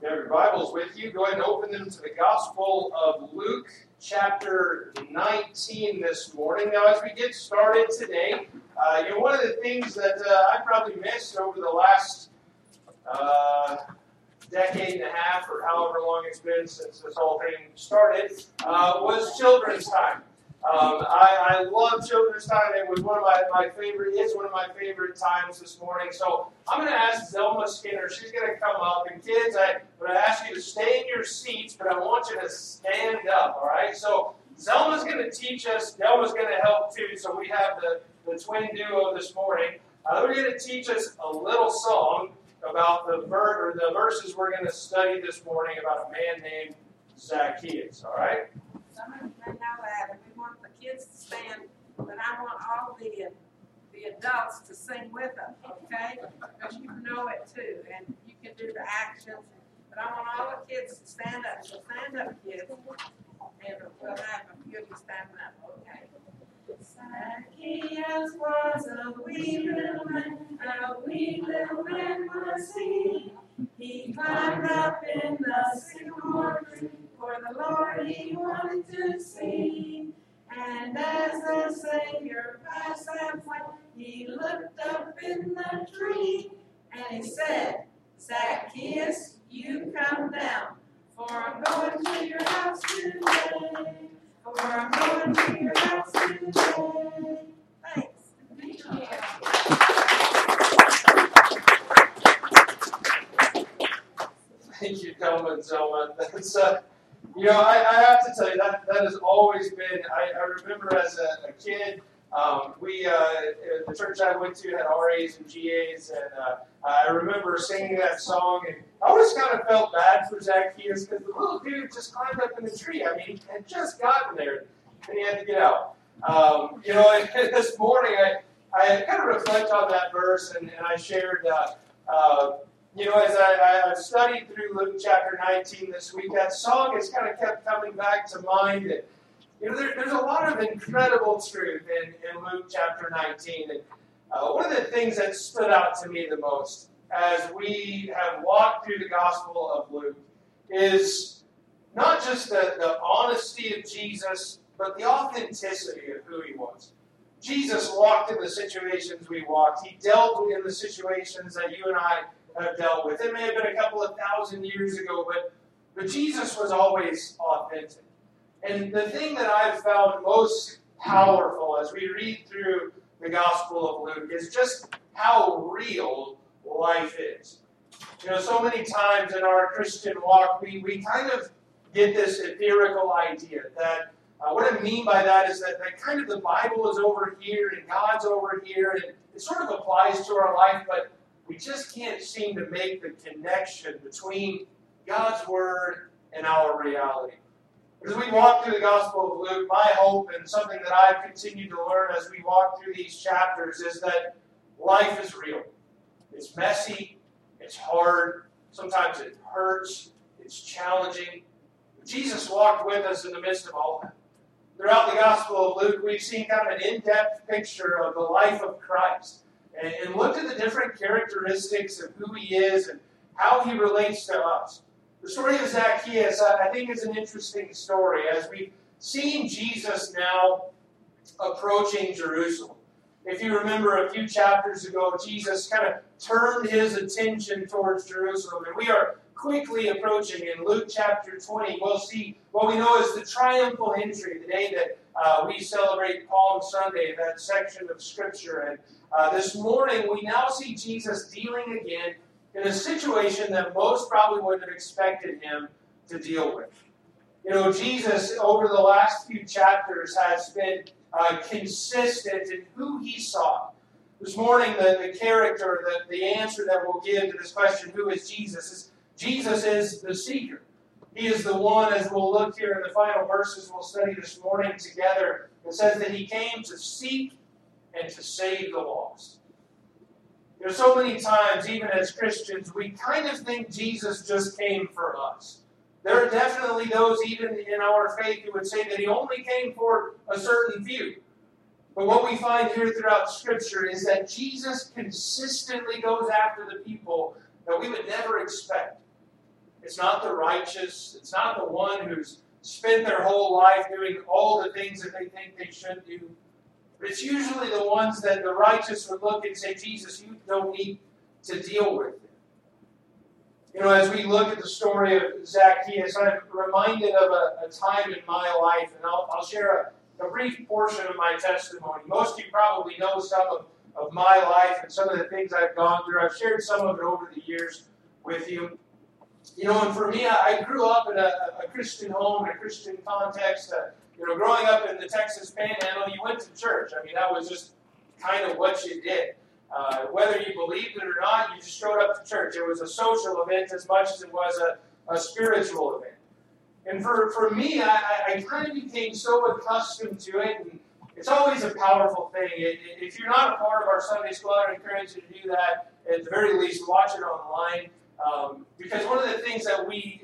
You have your Bibles with you. Go ahead and open them to the Gospel of Luke, chapter 19 this morning. Now, as we get started today, one of the things that I probably missed over the last decade and a half, or however long it's been since this whole thing started, was children's time. I love children's time. It was one of my favorite. It's one of my favorite times this morning. So I'm going to ask Zelma Skinner. She's going to come up, and kids, I'm going to ask you to stay in your seats, but I want you to stand up. All right. So Zelma's going to teach us. Delma's going to help too. So we have the twin duo this morning. They're going to teach us a little song about the verses we're going to study this morning about a man named Zacchaeus. All right. Some of you may know that, and we want the kids to stand, but I want all the adults to sing with us, okay? Because you know it too, and you can do the actions, but I want all the kids to stand up. So stand up, kids, and we'll have a few of you standing up, okay? Zacchaeus was a wee little man was he. He climbed up in the sycamore tree, for the Lord he wanted to see. And as the Savior passed that way, he looked up in the tree, and he said, Zacchaeus, you come down, for I'm going to your house today. For I'm going to your house today. Thanks. Thank you, Delma and Zelma. That's, I have to tell you, that has always been, I remember as a kid, the church I went to had RAs and GAs, and I remember singing that song, and I always kind of felt bad for Zacchaeus, because the little dude just climbed up in the tree. I mean, he had just gotten there, and he had to get out. And this morning, I kind of reflect on that verse, and I shared, as I've studied through Luke chapter 19 this week, that song has kind of kept coming back to mind. And, there's a lot of incredible truth in Luke chapter 19. And one of the things that stood out to me the most as we have walked through the Gospel of Luke is not just the honesty of Jesus, but the authenticity of who he was. Jesus walked in the situations we walked. He dealt in the situations that you and I have dealt with. It may have been a couple of thousand years ago, but Jesus was always authentic. And the thing that I've found most powerful as we read through the Gospel of Luke is just how real life is. So many times in our Christian walk, we kind of get this ethereal idea that what I mean by that is that kind of the Bible is over here and God's over here, and it sort of applies to our life, but we just can't seem to make the connection between God's Word and our reality. As we walk through the Gospel of Luke, my hope and something that I've continued to learn as we walk through these chapters is that life is real. It's messy, it's hard, sometimes it hurts, it's challenging. Jesus walked with us in the midst of all that. Throughout the Gospel of Luke, we've seen kind of an in-depth picture of the life of Christ and looked at the different characteristics of who he is and how he relates to us. The story of Zacchaeus, I think, is an interesting story as we've seen Jesus now approaching Jerusalem. If you remember a few chapters ago, Jesus kind of turned his attention towards Jerusalem, and we are quickly approaching. In Luke chapter 20, we'll see what we know as the triumphal entry, the day that we celebrate Palm Sunday, that section of Scripture. And this morning, we now see Jesus dealing again in a situation that most probably wouldn't have expected him to deal with. Jesus, over the last few chapters, has been consistent in who he saw. This morning, the character, the answer that we'll give to this question, who is Jesus, is Jesus is the seeker. He is the one, as we'll look here in the final verses we'll study this morning together, it says that he came to seek and to save the lost. So many times, even as Christians, we kind of think Jesus just came for us. There are definitely those, even in our faith, who would say that he only came for a certain few. But what we find here throughout Scripture is that Jesus consistently goes after the people that we would never expect. It's not the righteous. It's not the one who's spent their whole life doing all the things that they think they should do. But it's usually the ones that the righteous would look and say, Jesus, you don't need to deal with it. You know, as we look at the story of Zacchaeus, I'm reminded of a time in my life, and I'll share a brief portion of my testimony. Most of you probably know some of my life and some of the things I've gone through. I've shared some of it over the years with you. You know, and for me, I grew up in a Christian home, in a Christian context. You know, growing up in the Texas Panhandle, you went to church. I mean, that was just kind of what you did. Whether you believed it or not, you just showed up to church. It was a social event as much as it was a spiritual event. And for me, I kind of became so accustomed to it, and it's always a powerful thing. If you're not a part of our Sunday school, I would encourage you to do that. At the very least, watch it online. Because one of the things that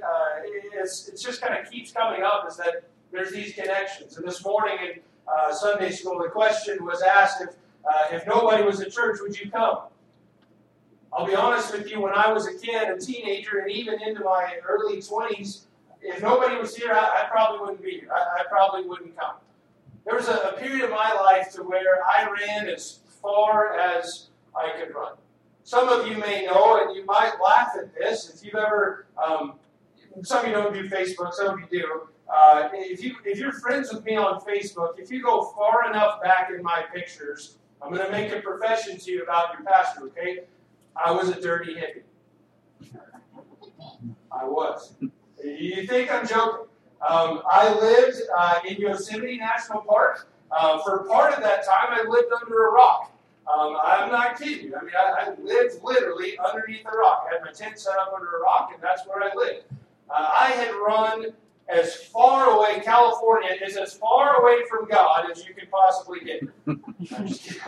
it just kind of keeps coming up is that there's these connections. And this morning in Sunday school, the question was asked, if nobody was at church, would you come? I'll be honest with you, when I was a kid, a teenager, and even into my early 20s, if nobody was here, I probably wouldn't be here. I probably wouldn't come. There was a period of my life to where I ran as far as I could run. Some of you may know, and you might laugh at this, if you've ever, some of you don't do Facebook, some of you do. If you're friends with me on Facebook, if you go far enough back in my pictures, I'm going to make a profession to you about your pastor, okay? I was a dirty hippie. I was. You think I'm joking? I lived in Yosemite National Park. For part of that time, I lived under a rock. I'm not kidding you. I mean, I lived literally underneath a rock. I had my tent set up under a rock, and that's where I lived. I had run as far away, California is as far away from God as you could possibly get. I'm just kidding.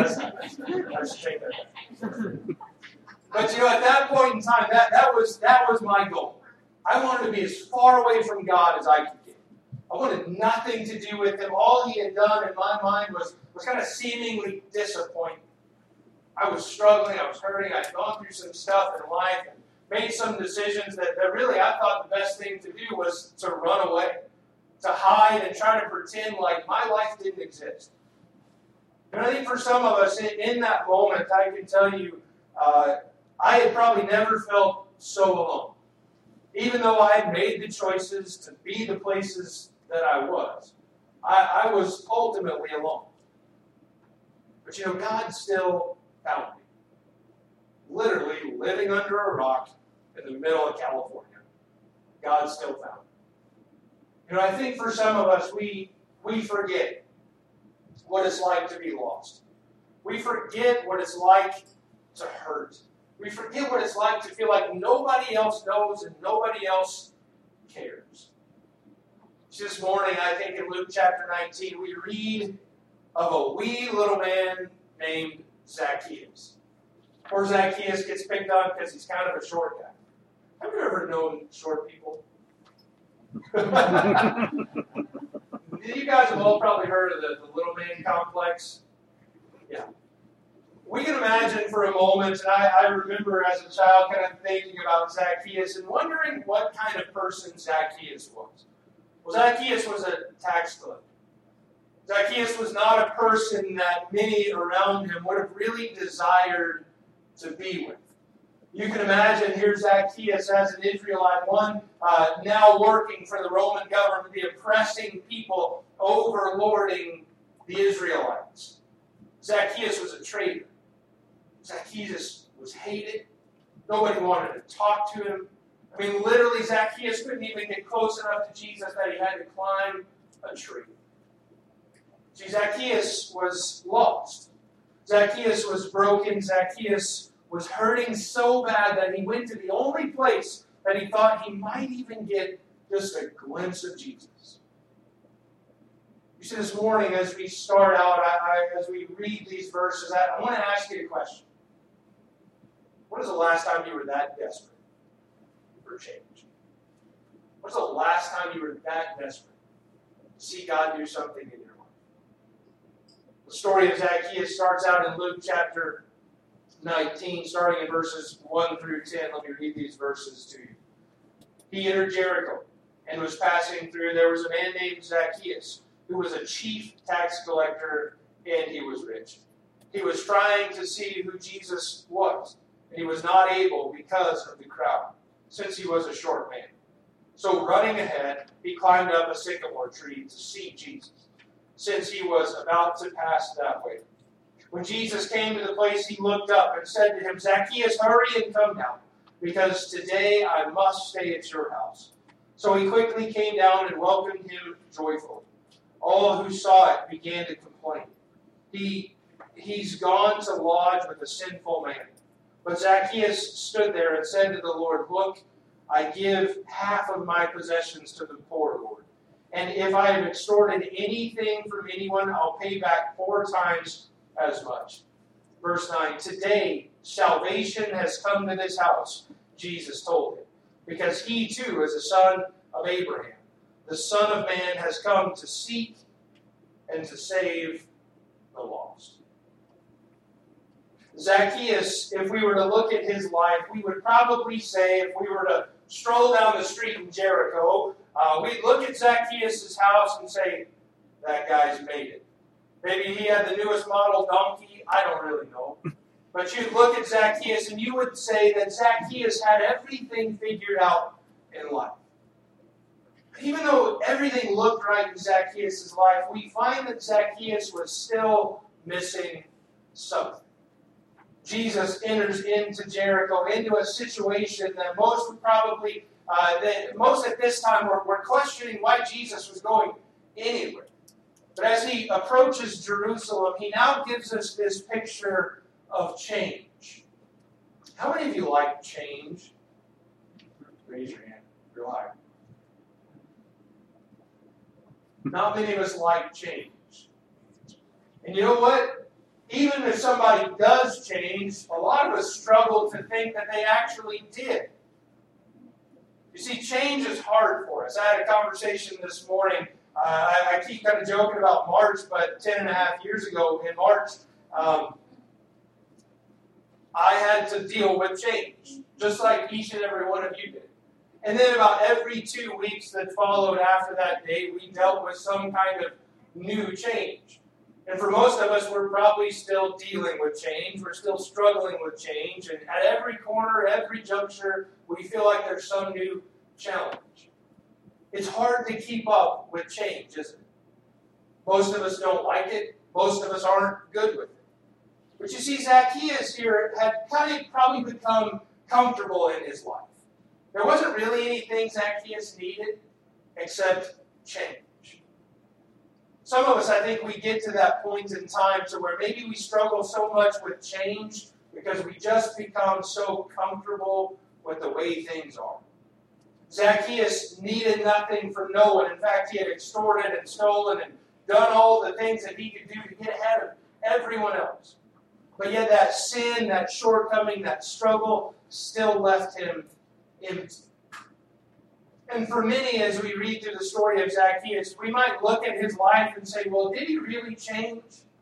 I should take that. But you know, at that point in time, that was my goal. I wanted to be as far away from God as I could get. I wanted nothing to do with Him. All He had done in my mind was kind of seemingly disappointing. I was struggling, I was hurting, I'd gone through some stuff in life and made some decisions that really I thought the best thing to do was to run away, to hide and try to pretend like my life didn't exist. And I think for some of us in that moment, I can tell you, I had probably never felt so alone. Even though I had made the choices to be the places that I was ultimately alone. But you know, God still found me. Literally living under a rock in the middle of California. God still found me. You know, I think for some of us, we forget what it's like to be lost. We forget what it's like to hurt. We forget what it's like to feel like nobody else knows and nobody else cares. This morning, I think in Luke chapter 19, we read of a wee little man named Zacchaeus. Poor Zacchaeus gets picked on because he's kind of a short guy. Have you ever known short people? You guys have all probably heard of the little man complex. Yeah. We can imagine for a moment, and I remember as a child kind of thinking about Zacchaeus and wondering what kind of person Zacchaeus was. Well, Zacchaeus was a tax collector. Zacchaeus was not a person that many around him would have really desired to be with. You can imagine here Zacchaeus as an Israelite, one now working for the Roman government, the oppressing people, overlording the Israelites. Zacchaeus was a traitor. Zacchaeus was hated. Nobody wanted to talk to him. I mean, literally, Zacchaeus couldn't even get close enough to Jesus that he had to climb a tree. See, Zacchaeus was lost. Zacchaeus was broken. Zacchaeus was hurting so bad that he went to the only place that he thought he might even get just a glimpse of Jesus. You see, this morning as we start out, as we read these verses, I want to ask you a question. When was the last time you were that desperate for change? When's the last time you were that desperate to see God do something in your life? The story of Zacchaeus starts out in Luke chapter 19, starting in verses 1 through 10. Let me read these verses to you. He entered Jericho and was passing through. There was a man named Zacchaeus who was a chief tax collector, and he was rich. He was trying to see who Jesus was, and he was not able because of the crowd, since he was a short man. So running ahead, he climbed up a sycamore tree to see Jesus, since he was about to pass that way. When Jesus came to the place, he looked up and said to him, "Zacchaeus, hurry and come down, because today I must stay at your house." So he quickly came down and welcomed him joyfully. All who saw it began to complain. He's gone to lodge with a sinful man. But Zacchaeus stood there and said to the Lord, "Look, I give half of my possessions to the poor, Lord. And if I have extorted anything from anyone, I'll pay back 4 times as much." Verse 9, "Today salvation has come to this house," Jesus told him, "because he too is a son of Abraham. The Son of Man has come to seek and to save the lost." Zacchaeus, if we were to look at his life, we would probably say, if we were to stroll down the street in Jericho, we'd look at Zacchaeus' house and say, that guy's made it. Maybe he had the newest model donkey, I don't really know. But you'd look at Zacchaeus and you would say that Zacchaeus had everything figured out in life. Even though everything looked right in Zacchaeus' life, we find that Zacchaeus was still missing something. Jesus enters into Jericho, into a situation that most would probably, most at this time were questioning why Jesus was going anywhere. But as he approaches Jerusalem, he now gives us this picture of change. How many of you like change? Raise your hand. Real high. Not many of us like change. And you know what? Even if somebody does change, a lot of us struggle to think that they actually did. You see, change is hard for us. I had a conversation this morning. I keep kind of joking about March, but 10 and a half years ago in March, I had to deal with change, just like each and every one of you did. And then about every 2 weeks that followed after that day, we dealt with some kind of new change. And for most of us, we're probably still dealing with change. We're still struggling with change. And at every corner, every juncture, we feel like there's some new challenge. It's hard to keep up with change, isn't it? Most of us don't like it. Most of us aren't good with it. But you see, Zacchaeus here had kind of probably become comfortable in his life. There wasn't really anything Zacchaeus needed except change. Some of us, I think, we get to that point in time to where maybe we struggle so much with change because we just become so comfortable with the way things are. Zacchaeus needed nothing from no one. In fact, he had extorted and stolen and done all the things that he could do to get ahead of everyone else. But yet that sin, that shortcoming, that struggle still left him empty. And for many, as we read through the story of Zacchaeus, we might look at his life and say, well, did he really change?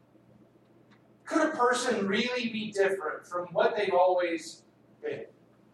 Could a person really be different from what they've always been?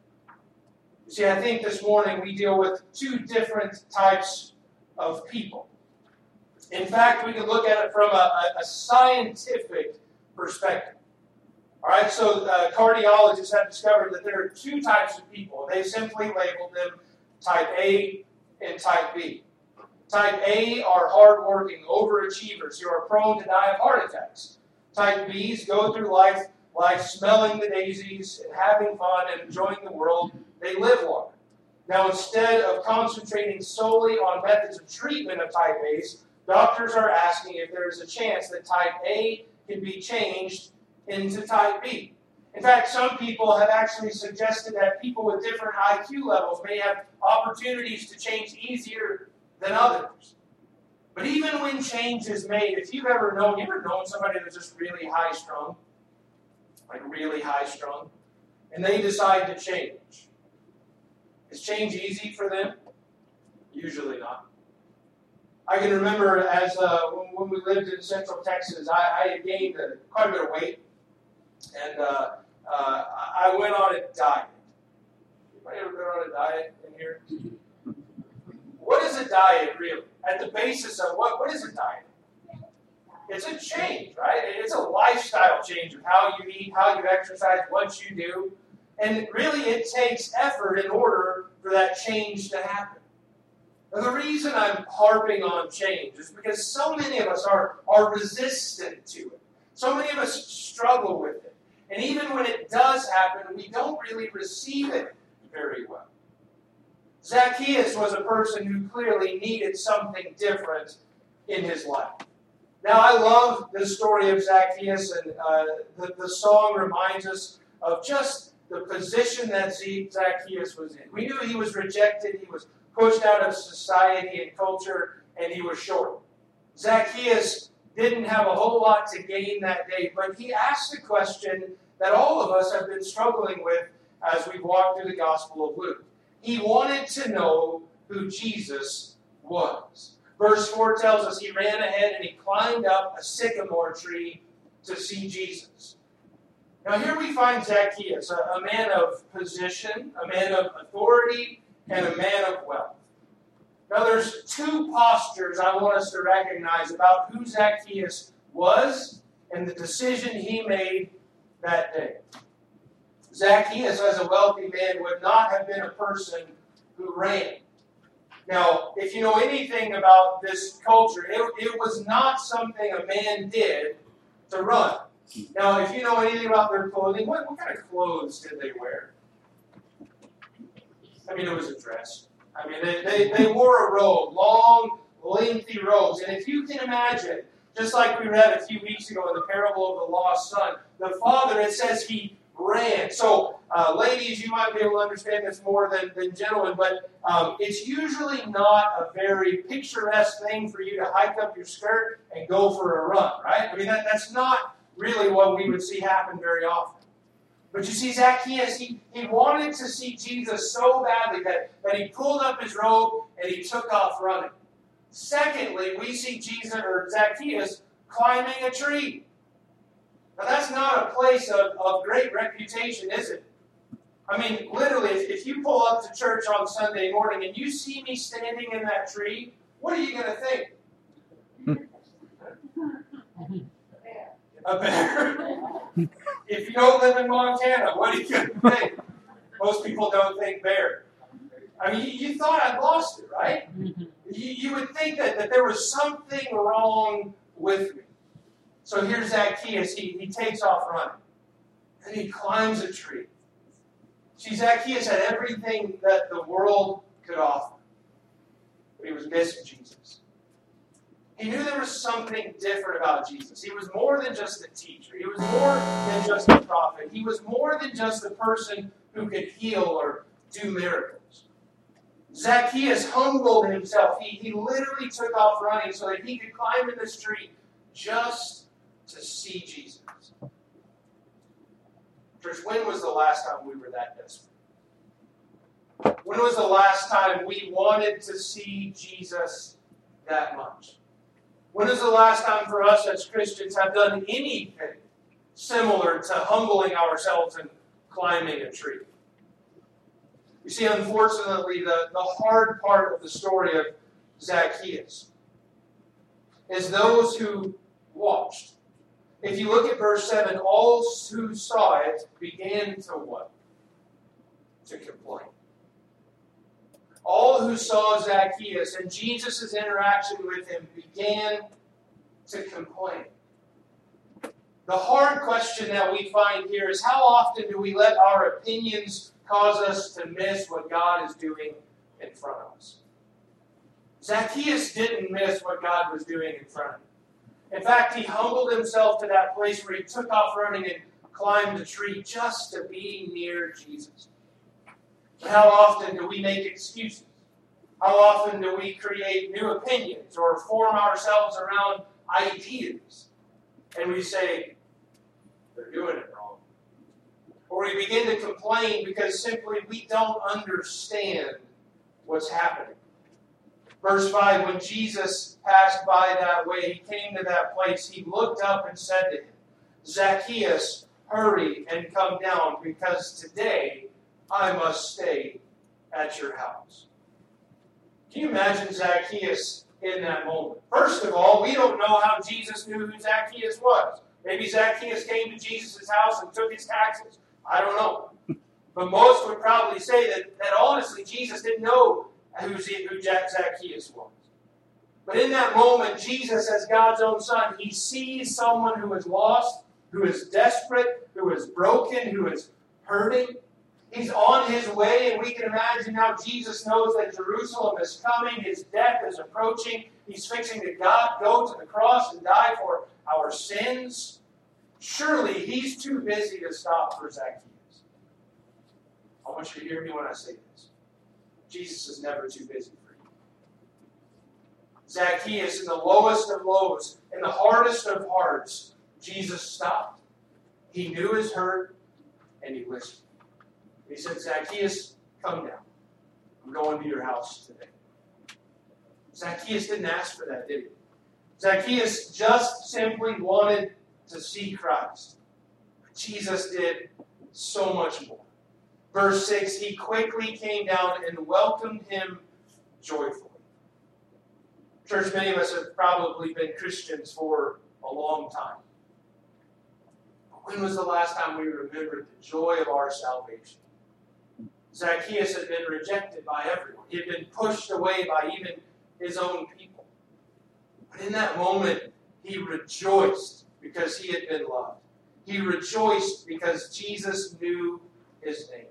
You see, I think this morning we deal with 2 different types of people. In fact, we can look at it from a scientific perspective. All right, so cardiologists have discovered that there are 2 types of people. They simply labeled them Type A and Type B. Type A are hardworking overachievers who are prone to die of heart attacks. Type Bs go through life smelling the daisies and having fun and enjoying the world. They live longer. Now, instead of concentrating solely on methods of treatment of Type A's, doctors are asking if there is a chance that Type A can be changed into Type B. In fact, some people have actually suggested that people with different IQ levels may have opportunities to change easier than others. But even when change is made, if you've ever known somebody that's just really high-strung, and they decide to change, is change easy for them? Usually not. I can remember as when we lived in Central Texas, I had gained quite a bit of weight. And I went on a diet. Anybody ever been on a diet in here? is a diet really? At the basis of what is a diet? It's a change, right? It's a lifestyle change of how you eat, how you exercise, what you do. And really it takes effort in order for that change to happen. Now, the reason I'm harping on change is because so many of us are resistant to it. So many of us struggle with it. And even when it does happen, we don't really receive it very well. Zacchaeus was a person who clearly needed something different in his life. Now, I love the story of Zacchaeus, and the song reminds us of just the position that Zacchaeus was in. We knew he was rejected, he was pushed out of society and culture, and he was short. Zacchaeus didn't have a whole lot to gain that day, but he asked a question that all of us have been struggling with as we've walked through the Gospel of Luke. He wanted to know who Jesus was. Verse 4 tells us he ran ahead and he climbed up a sycamore tree to see Jesus. Now here we find Zacchaeus, a man of position, a man of authority, and a man of wealth. Now there's two postures I want us to recognize about who Zacchaeus was and the decision he made that day. Zacchaeus, as a wealthy man, would not have been a person who ran. Now, if you know anything about this culture, it was not something a man did to run. Now, if you know anything about their clothing, what kind of clothes did they wear? I mean, it was a dress. I mean, they wore a robe, long, lengthy robes. And if you can imagine, just like we read a few weeks ago in the parable of the lost son, the father, it says he ran. So, ladies, you might be able to understand this more than gentlemen, but it's usually not a very picturesque thing for you to hike up your skirt and go for a run, right? I mean, that's not really what we would see happen very often. But you see, Zacchaeus, he wanted to see Jesus so badly that he pulled up his robe and he took off running. Secondly, we see Zacchaeus climbing a tree. Now, that's not a place of great reputation, is it? I mean, literally, if you pull up to church on Sunday morning and you see me standing in that tree, what are you going to think? A bear? If you don't live in Montana, what are you going to think? Most people don't think bear. I mean, you thought I'd lost it, right? You would think that there was something wrong with me. So here's Zacchaeus. He takes off running. And he climbs a tree. See, Zacchaeus had everything that the world could offer. But he was missing Jesus. He knew there was something different about Jesus. He was more than just a teacher. He was more than just a prophet. He was more than just a person who could heal or do miracles. Zacchaeus humbled himself. He literally took off running so that he could climb in this tree just to see Jesus. Church, when was the last time we were that desperate? When was the last time we wanted to see Jesus that much? When is the last time for us as Christians have done anything similar to humbling ourselves and climbing a tree? You see, unfortunately, the hard part of the story of Zacchaeus is those who watched. If you look at verse 7, all who saw it began to what? To complain. All who saw Zacchaeus and Jesus' interaction with him began to complain. The hard question that we find here is how often do we let our opinions cause us to miss what God is doing in front of us? Zacchaeus didn't miss what God was doing in front of him. In fact, he humbled himself to that place where he took off running and climbed a tree just to be near Jesus. But how often do we make excuses? How often do we create new opinions or form ourselves around ideas? And we say, they're doing it wrong. Or we begin to complain because simply we don't understand what's happening. Verse 5, when Jesus passed by that way, he came to that place, he looked up and said to him, Zacchaeus, hurry and come down, because today I must stay at your house. Can you imagine Zacchaeus in that moment? First of all, we don't know how Jesus knew who Zacchaeus was. Maybe Zacchaeus came to Jesus' house and took his taxes. I don't know. But most would probably say that honestly, Jesus didn't know who Zacchaeus was. But in that moment, Jesus, as God's own Son, he sees someone who is lost, who is desperate, who is broken, who is hurting. He's on his way, and we can imagine now Jesus knows that Jerusalem is coming, his death is approaching. He's fixing to go to the cross and die for our sins. Surely he's too busy to stop for Zacchaeus. I want you to hear me when I say this. Jesus is never too busy for you. Zacchaeus, in the lowest of lows, in the hardest of hearts, Jesus stopped. He knew his hurt, and he listened. He said, Zacchaeus, come down. I'm going to your house today. Zacchaeus didn't ask for that, did he? Zacchaeus just simply wanted to see Christ. But Jesus did so much more. Verse 6, he quickly came down and welcomed him joyfully. Church, many of us have probably been Christians for a long time. But when was the last time we remembered the joy of our salvation? Zacchaeus had been rejected by everyone. He had been pushed away by even his own people. But in that moment, he rejoiced because he had been loved. He rejoiced because Jesus knew his name.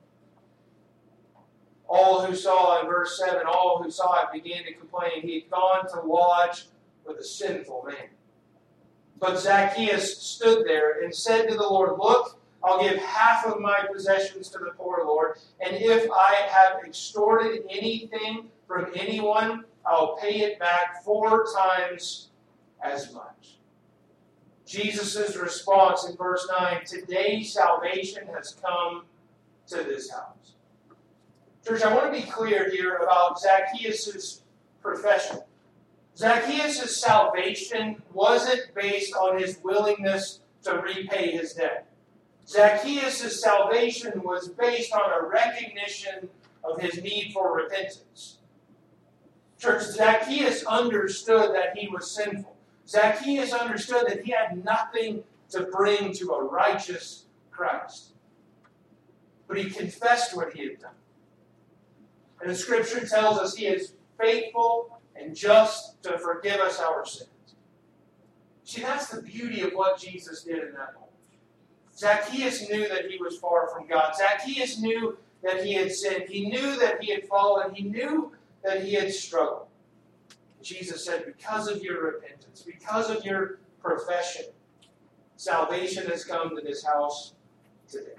All who saw, in verse 7, all who saw it began to complain. He had gone to lodge with a sinful man. But Zacchaeus stood there and said to the Lord, look, I'll give half of my possessions to the poor, Lord, and if I have extorted anything from anyone, I'll pay it back 4 times as much. Jesus' response in verse 9, today salvation has come to this house. Church, I want to be clear here about Zacchaeus' profession. Zacchaeus' salvation wasn't based on his willingness to repay his debt. Zacchaeus' salvation was based on a recognition of his need for repentance. Church, Zacchaeus understood that he was sinful. Zacchaeus understood that he had nothing to bring to a righteous Christ. But he confessed what he had done. And the Scripture tells us he is faithful and just to forgive us our sins. See, that's the beauty of what Jesus did in that moment. Zacchaeus knew that he was far from God. Zacchaeus knew that he had sinned. He knew that he had fallen. He knew that he had struggled. Jesus said, because of your repentance, because of your profession, salvation has come to this house today.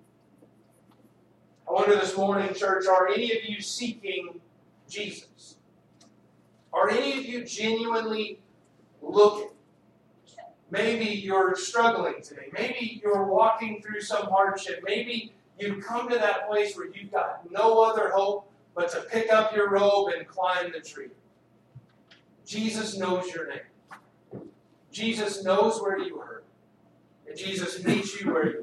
I wonder this morning, church, are any of you seeking Jesus? Are any of you genuinely looking? Maybe you're struggling today. Maybe you're walking through some hardship. Maybe you've come to that place where you've got no other hope but to pick up your robe and climb the tree. Jesus knows your name. Jesus knows where you hurt. And Jesus meets you where you are.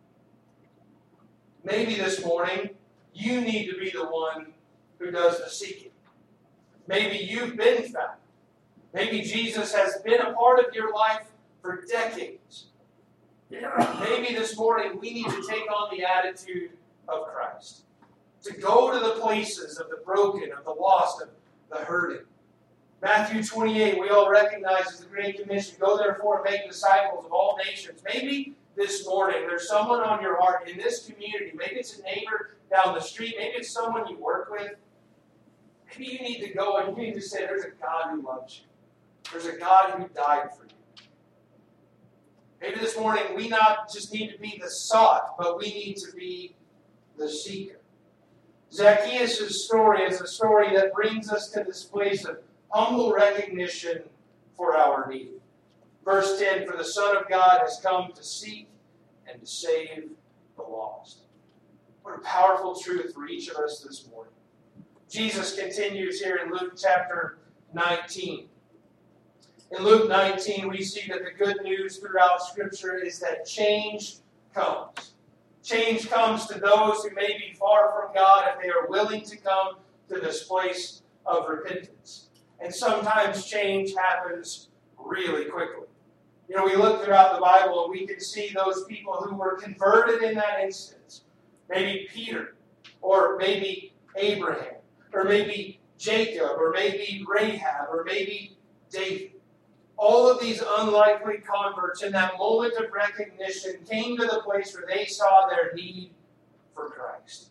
Maybe this morning, you need to be the one who does the seeking. Maybe you've been found. Maybe Jesus has been a part of your life for decades. Maybe this morning we need to take on the attitude of Christ. To go to the places of the broken, of the lost, of the hurting. Matthew 28, we all recognize as the Great Commission. Go therefore and make disciples of all nations. Maybe this morning there's someone on your heart in this community. Maybe it's a neighbor down the street. Maybe it's someone you work with. Maybe you need to go and you need to say, there's a God who loves you. There's a God who died for you. Maybe this morning we not just need to be the sought, but we need to be the seeker. Zacchaeus' story is a story that brings us to this place of humble recognition for our need. Verse 10, for the Son of God has come to seek and to save the lost. What a powerful truth for each of us this morning. Jesus continues here in Luke chapter 19. In Luke 19, we see that the good news throughout Scripture is that change comes. Change comes to those who may be far from God if they are willing to come to this place of repentance. And sometimes change happens really quickly. You know, we look throughout the Bible and we can see those people who were converted in that instance. Maybe Peter, or maybe Abraham, or maybe Jacob, or maybe Rahab, or maybe David. All of these unlikely converts in that moment of recognition came to the place where they saw their need for Christ.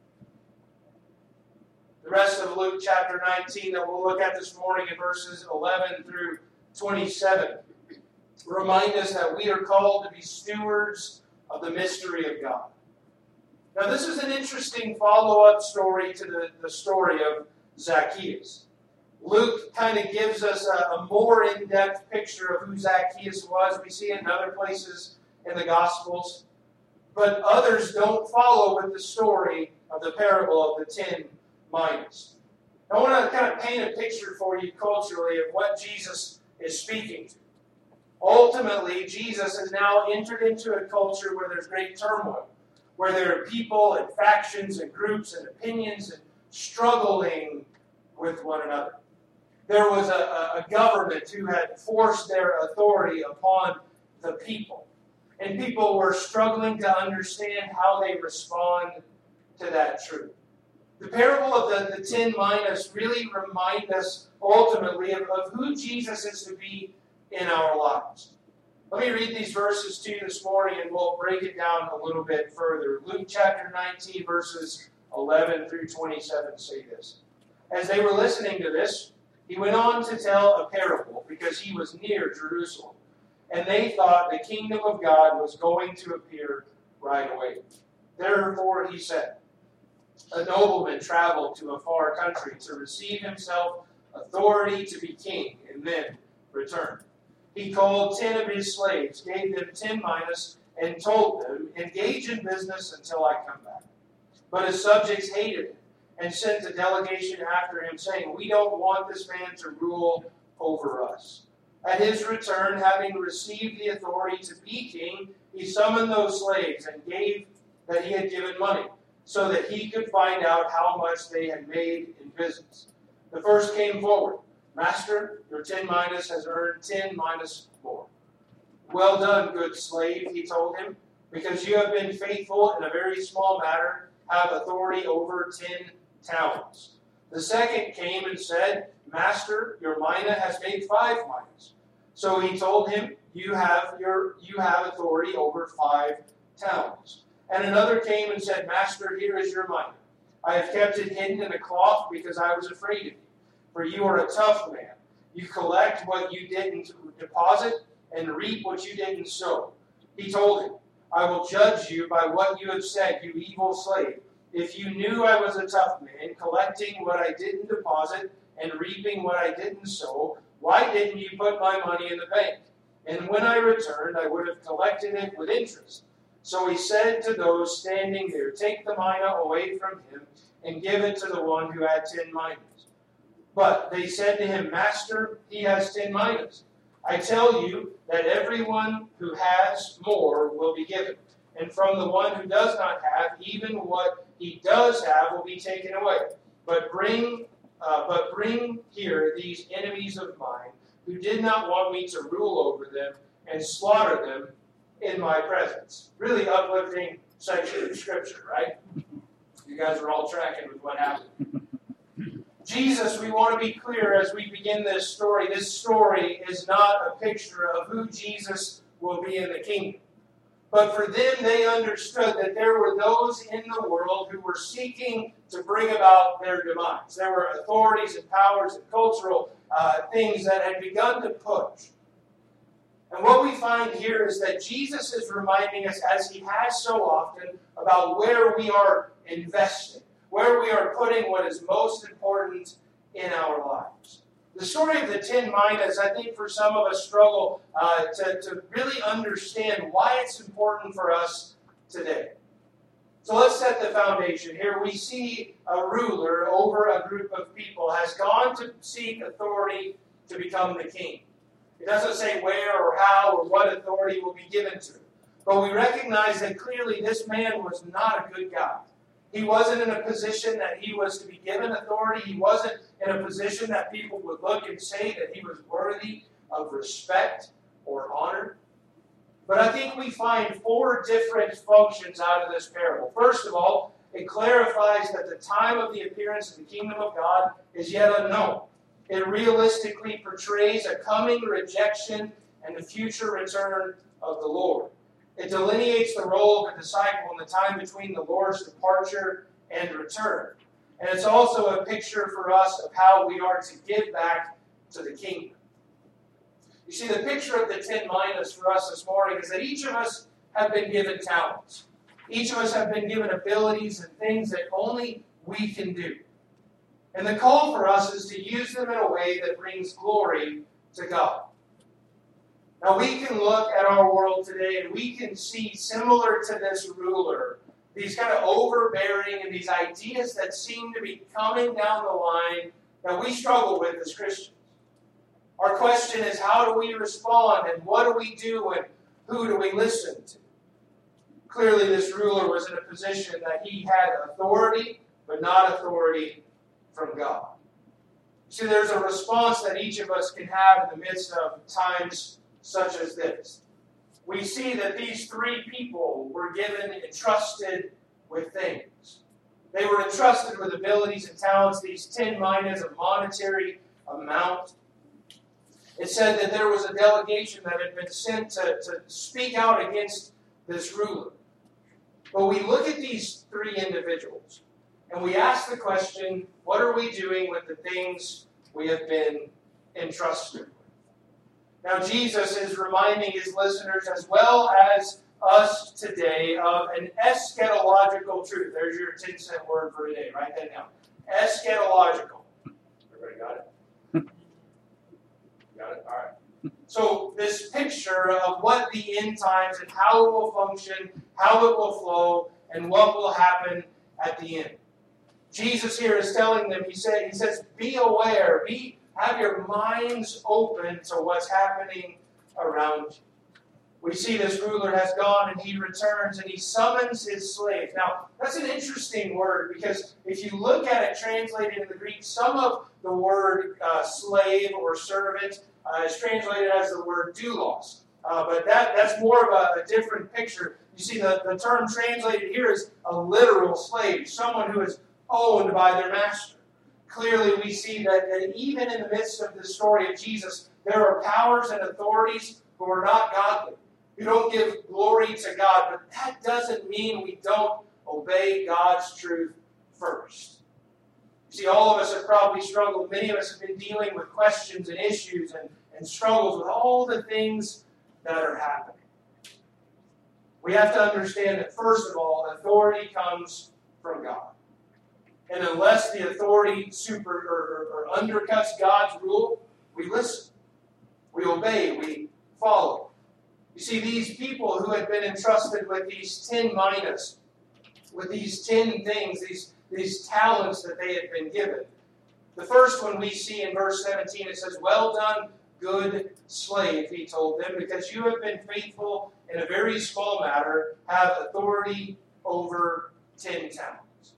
The rest of Luke chapter 19 that we'll look at this morning in verses 11 through 27 remind us that we are called to be stewards of the mystery of God. Now, this is an interesting follow-up story to the story of Zacchaeus. Luke kind of gives us a more in-depth picture of who Zacchaeus was. We see it in other places in the Gospels. But others don't follow with the story of the parable of the 10 minas. I want to kind of paint a picture for you culturally of what Jesus is speaking to. Ultimately, Jesus has now entered into a culture where there's great turmoil, where there are people and factions and groups and opinions and struggling with one another. There was a government who had forced their authority upon the people. And people were struggling to understand how they respond to that truth. The parable of the 10 minas really remind us ultimately of who Jesus is to be in our lives. Let me read these verses to you this morning and we'll break it down a little bit further. Luke chapter 19 verses 11 through 27 say this. As they were listening to this, he went on to tell a parable because he was near Jerusalem. And they thought the kingdom of God was going to appear right away. Therefore, he said, a nobleman traveled to a far country to receive himself authority to be king and then return. He called 10 of his slaves, gave them 10 minas, and told them, engage in business until I come back. But his subjects hated him and sent a delegation after him, saying, we don't want this man to rule over us. At his return, having received the authority to be king, he summoned those slaves and gave that he had given money, so that he could find out how much they had made in business. The first came forward. Master, your 10 minas has earned 10 minas more. Well done, good slave, he told him, because you have been faithful in a very small matter, have authority over 10 towns. The second came and said, Master, your mina has made 5 minas. So he told him, you have authority over 5 towns. And another came and said, Master, here is your mina. I have kept it hidden in a cloth because I was afraid of you. For you are a tough man. You collect what you didn't deposit and reap what you didn't sow. He told him, I will judge you by what you have said, you evil slave. If you knew I was a tough man, collecting what I didn't deposit and reaping what I didn't sow, why didn't you put my money in the bank? And when I returned, I would have collected it with interest. So he said to those standing there, take the mina away from him and give it to the one who had 10 minas. But they said to him, Master, he has 10 minas. I tell you that everyone who has more will be given, and from the one who does not have, even what he does have will be taken away. But bring here these enemies of mine, who did not want me to rule over them, and slaughter them in my presence. Really uplifting section of Scripture, right? You guys are all tracking with what happened. Jesus, we want to be clear as we begin this story is not a picture of who Jesus will be in the kingdom. But for them, they understood that there were those in the world who were seeking to bring about their demise. There were authorities and powers and cultural things that had begun to push. And what we find here is that Jesus is reminding us, as he has so often, about where we are investing, where we are putting what is most important in our lives. The story of the 10 minas, I think for some of us struggle to really understand why it's important for us today. So let's set the foundation. Here we see a ruler over a group of people has gone to seek authority to become the king. It doesn't say where or how or what authority will be given to him. But we recognize that clearly this man was not a good guy. He wasn't in a position that he was to be given authority. He wasn't in a position that people would look and say that he was worthy of respect or honor. But I think we find 4 different functions out of this parable. First of all, it clarifies that the time of the appearance of the kingdom of God is yet unknown. It realistically portrays a coming rejection and the future return of the Lord. It delineates the role of a disciple in the time between the Lord's departure and return. And it's also a picture for us of how we are to give back to the kingdom. You see, the picture of the 10 minas for us this morning is that each of us have been given talents. Each of us have been given abilities and things that only we can do. And the call for us is to use them in a way that brings glory to God. Now we can look at our world today and we can see, similar to this ruler, these kind of overbearing and these ideas that seem to be coming down the line that we struggle with as Christians. Our question is, how do we respond and what do we do and who do we listen to? Clearly this ruler was in a position that he had authority, but not authority from God. See, there's a response that each of us can have in the midst of times such as this. We see that these 3 people were given, entrusted with things. They were entrusted with abilities and talents. These 10 minas, a monetary amount. It said that there was a delegation that had been sent to speak out against this ruler. But we look at these 3 individuals and we ask the question, what are we doing with the things we have been entrusted with? Now, Jesus is reminding his listeners, as well as us today, of an eschatological truth. There's your 10-cent word for today. Write that down. Eschatological. Everybody got it? Got it? All right. So, this picture of what the end times and how it will function, how it will flow, and what will happen at the end. Jesus here is telling them, he says, be aware, have your minds open to what's happening around you. We see this ruler has gone and he returns and he summons his slaves. Now, that's an interesting word because if you look at it translated in the Greek, some of the word slave or servant is translated as the word doulos. But that's more of a different picture. You see, the term translated here is a literal slave, someone who is owned by their master. Clearly, we see that even in the midst of the story of Jesus, there are powers and authorities who are not godly, who don't give glory to God. But that doesn't mean we don't obey God's truth first. You see, all of us have probably struggled. Many of us have been dealing with questions and issues and struggles with all the things that are happening. We have to understand that, first of all, authority comes from God. And unless the authority or undercuts God's rule, we listen. We obey. We follow. You see, these people who had been entrusted with these 10 minas, with these 10 things, these talents that they had been given. The first one we see in verse 17, it says, well done, good slave, he told them, because you have been faithful in a very small matter, have authority over 10 talents.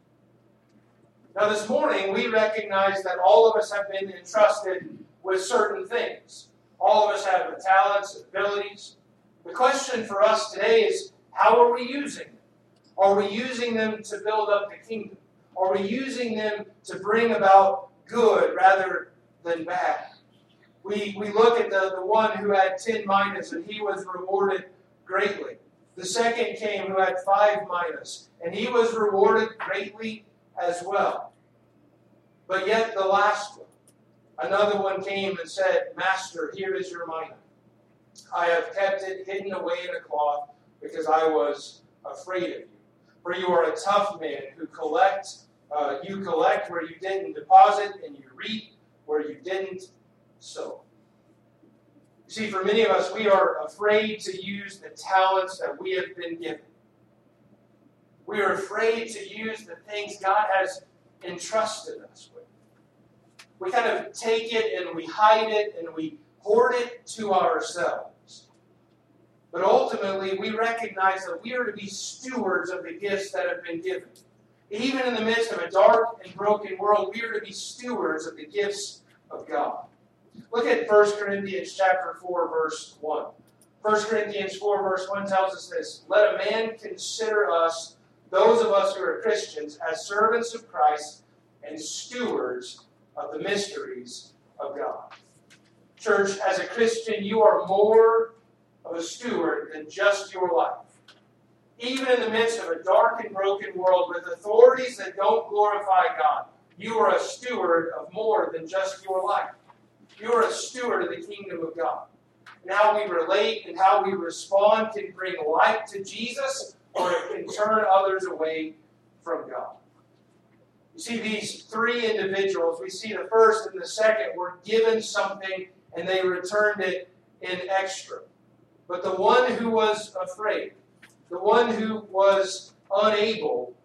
Now this morning, we recognize that all of us have been entrusted with certain things. All of us have talents, abilities. The question for us today is, how are we using them? Are we using them to build up the kingdom? Are we using them to bring about good rather than bad? We look at the one who had 10 minas and he was rewarded greatly. The second came who had 5 minas and he was rewarded greatly as well. But yet the last one, another one came and said, Master, here is your mina. I have kept it hidden away in a cloth because I was afraid of you. For you are a tough man who you collect where you didn't deposit and you reap where you didn't sow. You see, for many of us, we are afraid to use the talents that we have been given. We are afraid to use the things God has entrusted us with. We kind of take it and we hide it and we hoard it to ourselves. But ultimately, we recognize that we are to be stewards of the gifts that have been given. Even in the midst of a dark and broken world, we are to be stewards of the gifts of God. Look at 1 Corinthians chapter 4, verse 1. 1 Corinthians 4, verse 1 tells us this: "Let a man consider us, those of us who are Christians, as servants of Christ and stewards of the mysteries of God." Church, as a Christian, you are more of a steward than just your life. Even in the midst of a dark and broken world with authorities that don't glorify God, you are a steward of more than just your life. You are a steward of the kingdom of God. And how we relate and how we respond can bring light to Jesus, or it can turn others away from God. You see, these three individuals, we see the first and the second were given something and they returned it in extra. But the one who was afraid, the one who was unable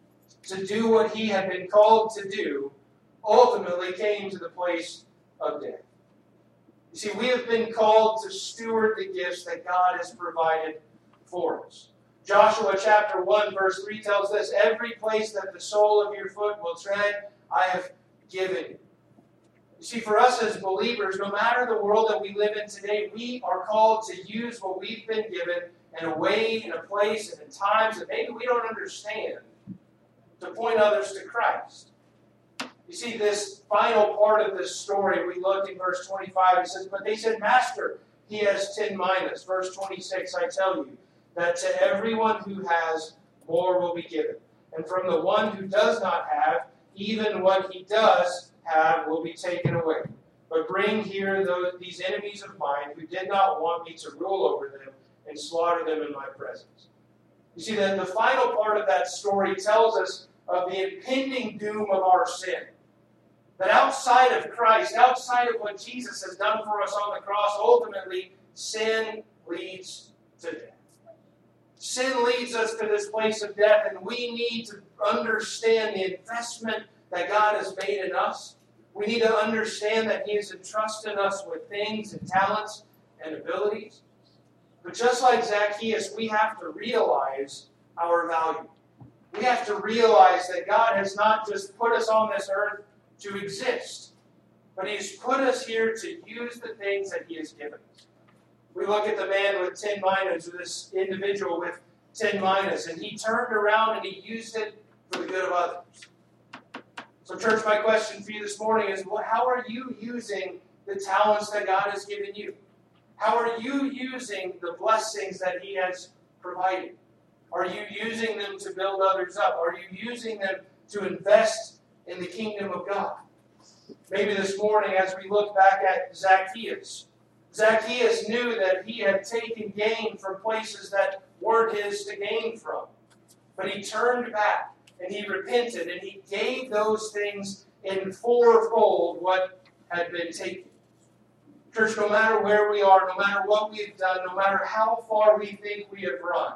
to do what he had been called to do, ultimately came to the place of death. You see, we have been called to steward the gifts that God has provided for us. Joshua chapter 1 verse 3 tells us, "Every place that the sole of your foot will tread, I have given you." You see, for us as believers, no matter the world that we live in today, we are called to use what we've been given in a way, in a place, and in times that maybe we don't understand, to point others to Christ. You see, this final part of this story, we look in verse 25, it says, "But they said, 'Master, he has 10 minas. Verse 26, "I tell you, that to everyone who has, more will be given. And from the one who does not have, even what he does have will be taken away. But bring here these enemies of mine who did not want me to rule over them and slaughter them in my presence.'" You see, the final part of that story tells us of the impending doom of our sin. That outside of Christ, outside of what Jesus has done for us on the cross, ultimately, sin leads to death. Sin leads us to this place of death, and we need to understand the investment that God has made in us. We need to understand that He has entrusted us with things and talents and abilities. But just like Zacchaeus, we have to realize our value. We have to realize that God has not just put us on this earth to exist, but He's put us here to use the things that He has given us. We look at the man with 10 minas, or this individual with 10 minas, and he turned around and he used it for the good of others. So church, my question for you this morning is, how are you using the talents that God has given you? How are you using the blessings that He has provided? Are you using them to build others up? Are you using them to invest in the kingdom of God? Maybe this morning, as we look back at Zacchaeus knew that he had taken gain from places that weren't his to gain from. But he turned back and he repented and he gave those things in fourfold what had been taken. Church, no matter where we are, no matter what we've done, no matter how far we think we have run,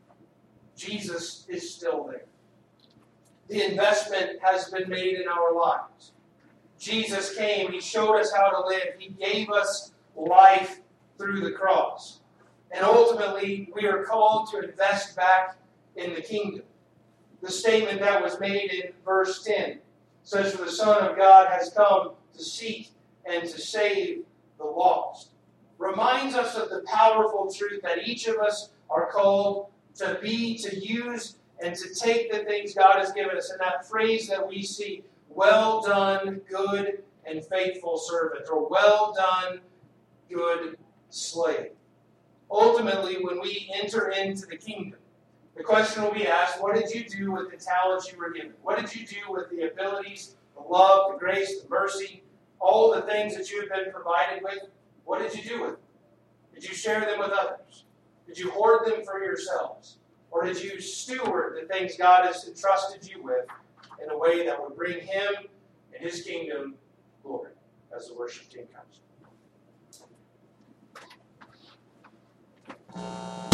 Jesus is still there. The investment has been made in our lives. Jesus came, He showed us how to live, He gave us life through the cross. And ultimately, we are called to invest back in the kingdom. The statement that was made in verse 10 says, "For the Son of God has come to seek and to save the lost." Reminds us of the powerful truth that each of us are called to be, to use, and to take the things God has given us. And that phrase that we see, "Well done, good and faithful servant," or "Well done, good slave." Ultimately, when we enter into the kingdom, the question will be asked, what did you do with the talents you were given? What did you do with the abilities, the love, the grace, the mercy, all the things that you have been provided with? What did you do with them? Did you share them with others? Did you hoard them for yourselves? Or did you steward the things God has entrusted you with in a way that would bring Him and His kingdom glory? As the worship team comes.